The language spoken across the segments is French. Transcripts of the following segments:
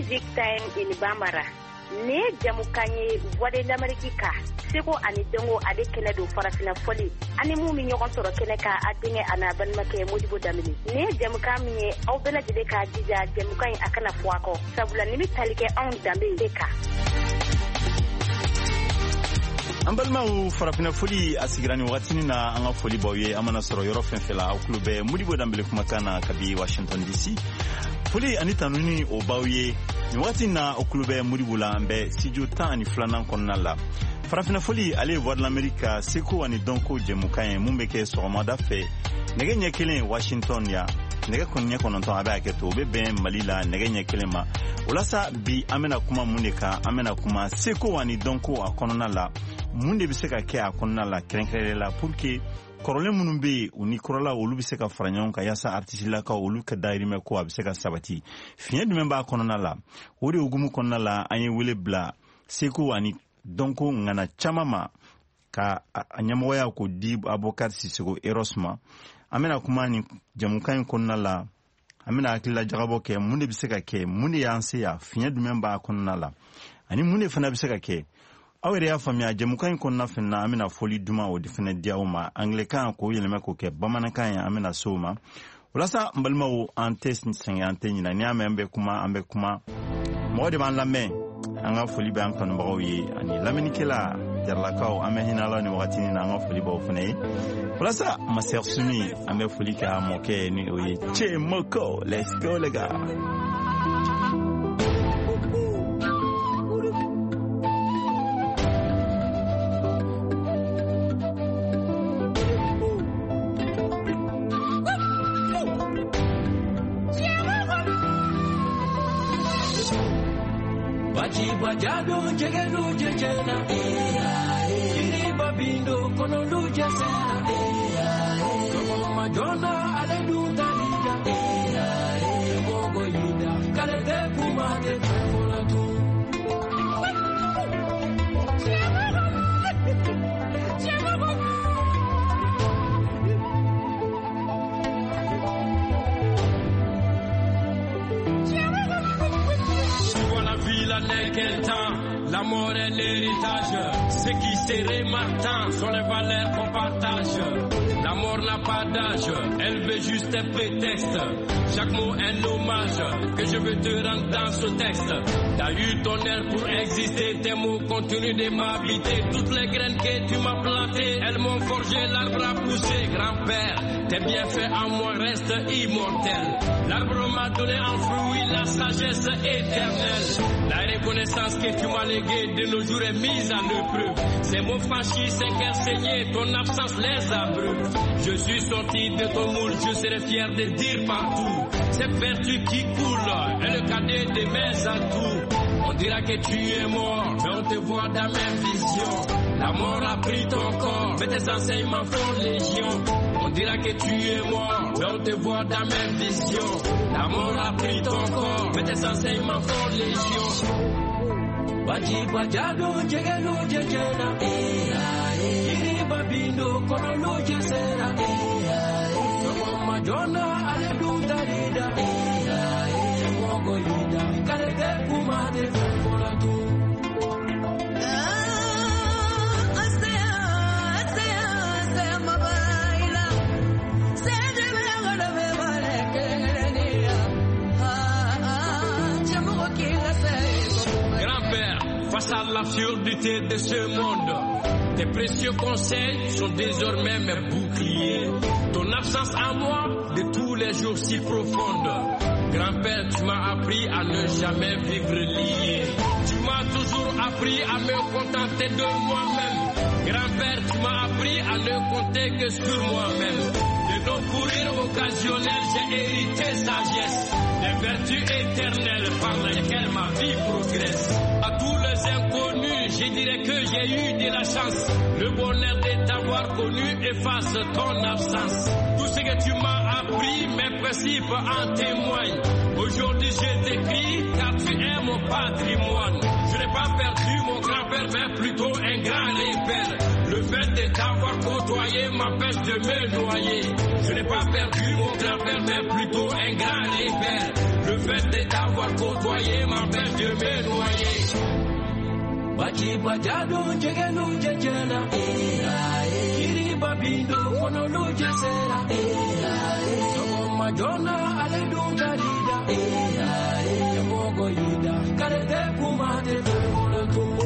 Music Time in Bambara. Ne jamukanye voix de l'Amérique ka. Seko ani dongo ade kene do farafina foli. Ani mu mi ñogon soro kene ka adinge ana banmake Modibo Damini. Ne jamukanye aw bela jide ka dija jamukanye akana fuako. Sabula ni talike on dambe deka. Ambalma farafina foli asigirani watini na anga foli boye amana soro yoro fenfela au klube Modibo Dambe kumakana kabi Washington DC. Foli anita nuni o bawye ni wati na okulube Modibo la mbe studio tani flana konna la farafina foli ale voir l'Amérique seko ani donko jemukaye mumbeke soromada fe nege nyekelen Washington ya nege konnya kononton abe aketo be ben malila nege nyekelema ulasa bi amena kuma muneka amena kuma seko ani donko akonona la munde biseka ke akonna la krenkere la pour que korole munun be uni korola olu bi se ka faranyon ka yasa artiste la ka olu ka dairime ko abi se ka sabati fiye du memba konona la ori ogumu konona la anye wele bla seko ani donko ngana chamama ka anyamoya ko di Abokar Sisoko Erosma amena kuma ni jamukan konona la amena akila jagabo ke munde bi se ka ke munde yanse ya fiye du memba konona la ani munde fana bi se ka ke awere ya famia jemukan ko na fenna amina foli duma o defene diauma anglican ko yelema ko ke bamanakan ya amina soma ulasa mbalma o antes ni sengante ni na ni ambe kuma mode man lamme anga foli be an kan bawo yi ani lamenikela jarla kaw amehina la ni wakati ni anga foli bawo fune ulasa maser suni ambe foli ka moke ni oyi che moko let's go les gars. Bajado jegelu jejena ini babindo kono luja sena como majona ale du dalida gogo yida kale de kuma de kola tu quel temps, l'amour est l'héritage. Ce qui serait marquant sont les valeurs qu'on partage. L'amour n'a pas d'âge, elle veut juste un prétexte. Chaque mot est un hommage que je veux te rendre dans ce texte. T'as eu ton air pour exister, tes mots continuent de m'habiter. Toutes les graines que tu m'as plantées, elles m'ont forgé, l'arbre a poussé. Grand-père, tes bienfaits en moi restent immortels. L'arbre m'a donné en fruit la sagesse éternelle. La reconnaissance que tu m'as léguée de nos jours est mise à l'épreuve. Ces mots franchis, ces cœurs saignés, ton absence les abreuve. Je suis sorti de ton moule, je serai fier de dire partout. Cette vertu qui coule est le cadet de mes atouts. On dira que tu es mort, mais on te voit dans la même vision. La mort a pris ton corps, mais tes enseignements font légion. On dira que tu es mort, mais on te voit dans la même vision. La mort a pris ton corps, mais tes enseignements font légion. Baji bajado jegelu jejena ini babindo kono loje sera Como majona ale du dalida gogo yida kale de kuma de kola tu face à l'absurdité de ce monde. Tes précieux conseils sont désormais mes boucliers. Ton absence à moi de tous les jours si profonde. Grand-père, tu m'as appris à ne jamais vivre lié. Tu m'as toujours appris à me contenter de moi-même. Grand-père, tu m'as appris à ne compter que sur moi-même. De nos courir occasionnels, j'ai hérité sagesse. Des vertus éternelles par lesquelles ma vie progresse. À tous les inconnus, je dirais que j'ai eu de la chance. Le bonheur de t'avoir connu efface ton absence. Tout ce que tu m'as appris, mes principes en témoignent. Aujourd'hui je t'écris car tu es mon patrimoine. Je n'ai pas perdu mon grand-père, mais plutôt un grand repère. Le fait de t'avoir côtoyé m'empêche de me noyer. Je n'ai pas perdu mon grand-père, mais plutôt un grand répère. Le fait de t'avoir côtoyé m'empêche de me noyer. Bachi bajado jegenu jejena. Kiri babindo fonolo jesera. Somo majona aledun jarida. Yamogo yida karete kumate tolotu.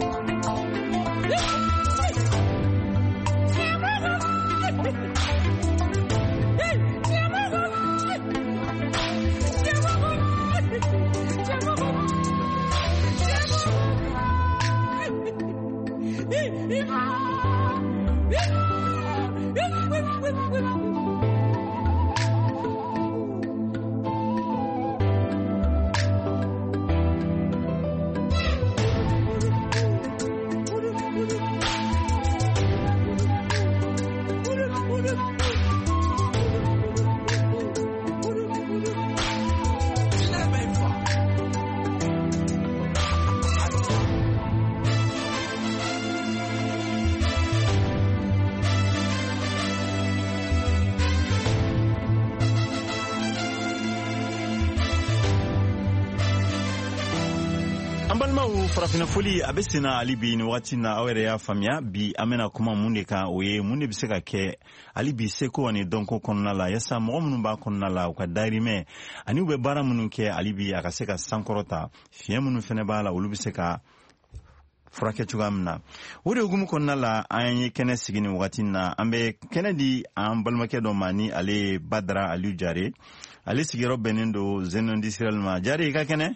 farafina foli a bɛ sen na hali bi ni wagati na aw yɛrɛ y'a faamuya bi an bɛna kuma mun de kan o ye mun de bɛ se ka kɛ hali bi seko ani dɔnko kɔnɔna la yasa mɔgɔ minnu b'a kɔnɔna la u ka dahirimɛ ani u bɛ baara minnu kɛ hali bi a ka se ka sankɔrɔta fiɲɛ minnu fɛnɛ b'a la olu bɛ se ka furakɛ cogoya min na o de hukumu kɔnɔna la an ye kɛnɛ sigi ni wagati na an bɛ kɛnɛ di an balimakɛ dɔ ma ni ale Badara Aliyu Jare ale sigiyɔrɔ bɛnnen don Zenondi Sirel ma Jare i ka kɛnɛ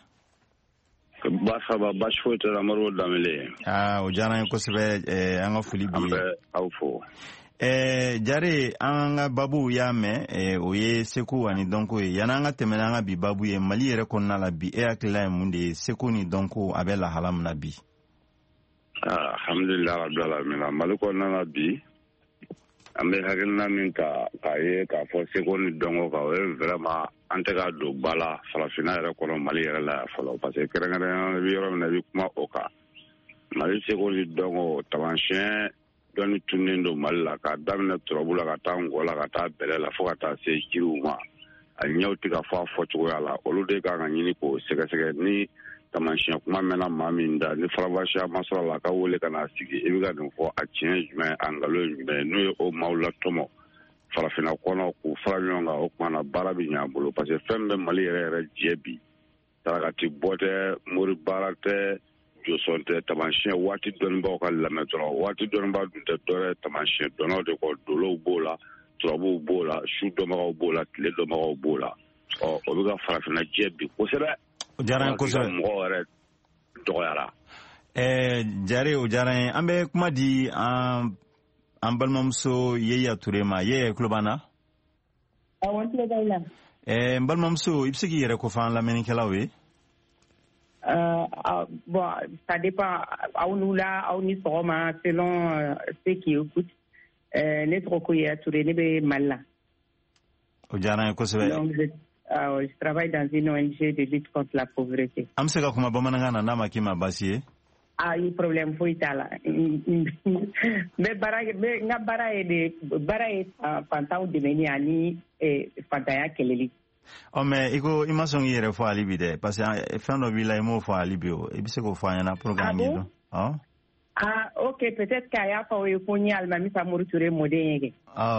Basaba bashfo te Amaro Damele. O diyara n ye kosɛbɛ an ka foli bi ye. Aw fo. Jare an ka babu y'a mɛn o ye seko ani dɔnko ye yanni an ka tɛmɛ n'an ka bi babu ye Mali yɛrɛ kɔnɔna la bi e hakilila ye mun de ye seko ni dɔnko a bɛ lahala min na bi. Alhamdulilahi rabbil alamin Mali kɔnɔna la bi an bɛ hakilina min k'a ye k'a fɔ seko ni dɔnko kan o ye vraiment an tɛ ka don ba la farafina yɛrɛ kɔnɔ Mali yɛrɛ la fɔlɔ parce que kɛrɛnkɛrɛnnenya bɛ yɔrɔ min na i bɛ kuma o kan Mali seko ni dɔnko taamasiyɛn dɔnni tunnen don Mali la k'a daminɛ turabu la ka taa ngɔ la ka taa bɛlɛ la fo ka taa se jiriw ma a ɲɛw tɛ ka fɔ a fɔcogoya la olu de kan ka ɲini k'o sɛgɛsɛgɛ ni taamasiyɛn kuma mɛnna maa min da ni farabasiya ma sɔrɔ la a ka wele ka na sigi i bɛ ka nin fɔ a tiɲɛ jumɛn a nkalon jumɛn n'o ye o maaw latɔmɔ farafina kɔnɔ k'u fara ɲɔgɔn kan o kumana baara bɛ ɲɛ a bolo parce que fɛn bɛ Mali yɛrɛ jɛ bi tarakati bɔ tɛ mori baara tɛ jɔsɔn tɛ taamasiyɛn waati dɔnnibaaw ka lamɛn dɔrɔn waati dɔnnibaa dun tɛ dɔwɛrɛ taamasiyɛn dɔnnaw de kɔ dolow b'o la turabuw b'o la su dɔnbagaw b'o la tile dɔnbagaw b'o la o bɛ ka farafina jɛ bi kosɛbɛ o diyara n ye kosɛbɛ mɔgɔw yɛrɛ dɔgɔyara Jare o diyara n ye an bɛ kuma di an balimamuso Yeya Ture ma Yeya tulo b'an na awɔ n tulo b'i la n balimamuso i bɛ se k'i yɛrɛ kofɔ an lamɛnnikɛlaw ye bon ça dépend aw n'u la aw ni sɔgɔma selon ceux qui écoutent ne tɔgɔ ko Yeya Ture ne bɛ Mali la o diyara n ye kosɛbɛ donc je travaille dans une ONG de lutte contre la pauvreté an bɛ se ka kuma bamanankan na n'a ma k'i ma baasi ye ayi problème foyi t'a la n ka baara ye fantanw dɛmɛni ani fantanya kɛlɛli mais i ko i ma sɔn k'i yɛrɛ fɔ hali bi dɛ parce que fɛn dɔ b'i la i m'o fɔ hali bi o i bɛ se k'o fɔ an ɲɛna pour que an k'i dɔn ok peut-être k'a y'a fɔ aw ye ko n ye Alimami Samori Ture mɔden ye kɛ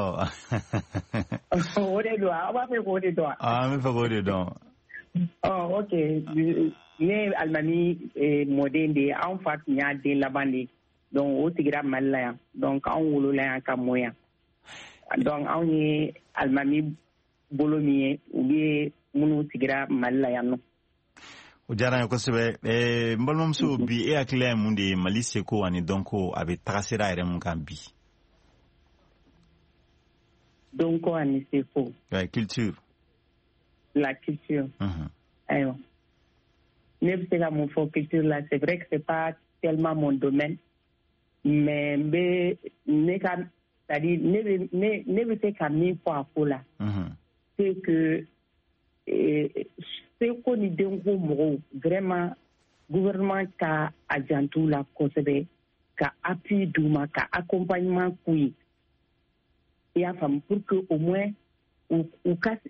o de don aw b'a fɛ k'o de dɔn an bɛ fɛ k'o de dɔn ok ne ye Alimami mɔden de ye anw fa tun y'a den laban de ye donc o sigira Mali la yan donc anw wolola yan ka mɔ yan donc anw ye Alimami bolo min ye olu ye minnu sigira Mali la yan nɔ o diyara n ye kosɛbɛ n balimamuso bi e hakilila ye mun de ye Mali seko ani dɔnko a bɛ taga sira yɛrɛ mun kan bi dɔnko ani seko culture la culture ayiwa ne bɛ se ka mun fɔ culture la c'est vrai que c'est pas tellement mon domaine mais ne bɛ se ka min fɔ a ko la c'est que seko ni dɔnko mɔgɔw vraiment gouvernement ka a jantu la kosɛbɛ ka appui d'u ma ka accompagnement k'u ye i y'a faamu pour que au moins u ka